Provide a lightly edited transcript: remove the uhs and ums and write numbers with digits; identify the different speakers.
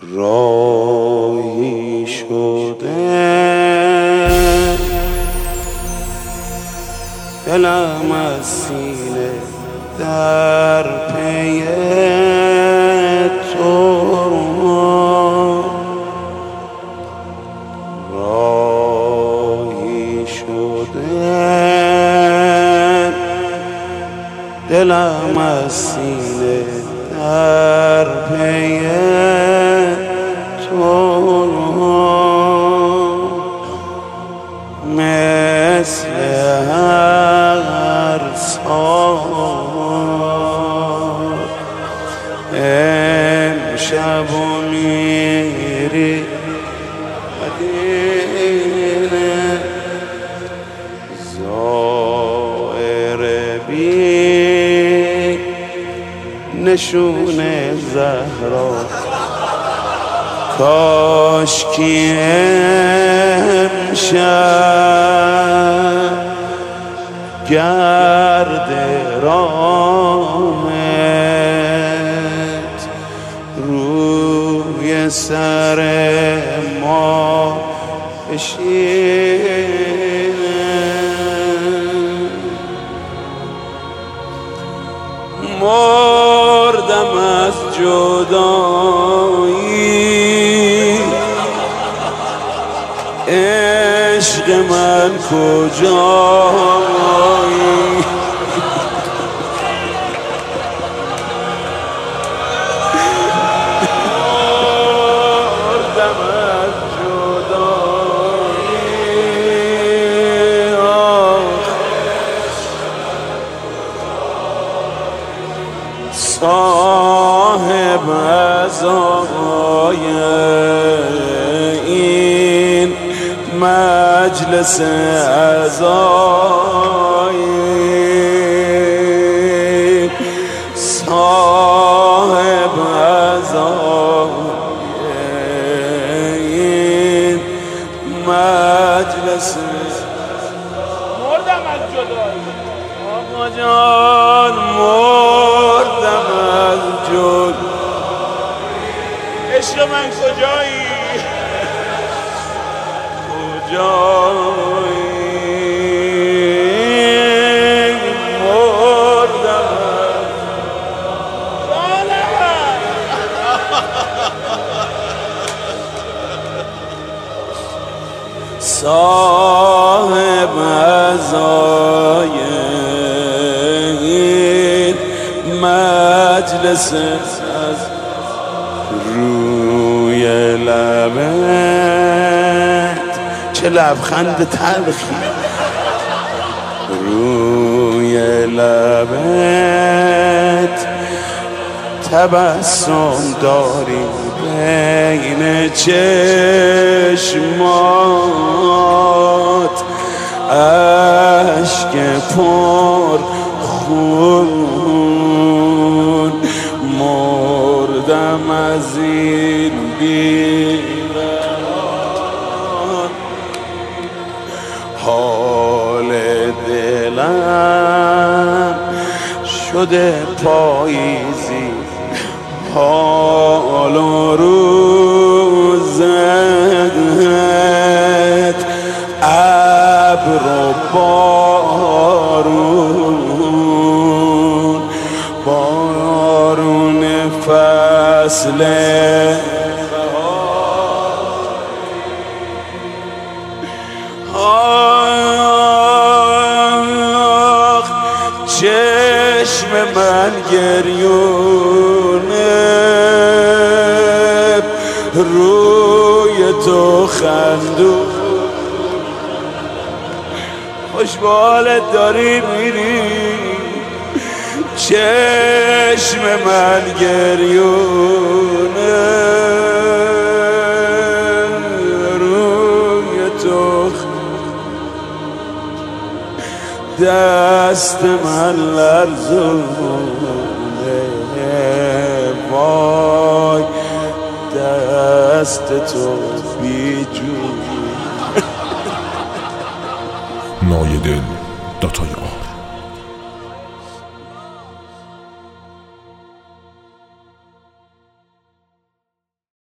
Speaker 1: راهی شده دلم از سینه در پی تو راهی شده دلم از سینه در پی تو مثل هر سال امشب میری مدینه زائر بی نشون زهرا کاش کی امشب گرد رامت روی سر ما بشینه مردم از جدایی عشق من کجایی مردم از جدایی صاحب عزای این مجلس عزای صاحب عزای این مجلس مردم از جدایی آقا جان مردم از جدایی عشق من کجایی کجایی مردم صاحب عزای این مجلس از روی لبت چه لبخند تلخی روی لبت تبسم داری بین چشمات اشک پر خون مردم از این بی‌قرار حال دلم شده پاییزی حال و روزت ابر و بارون فصل چشم من گریونه روی تو خندون خوشبالت داری میری چشم من گریونه روی تو دست من لرزونه وای دست تو بیجون
Speaker 2: نایدل داتای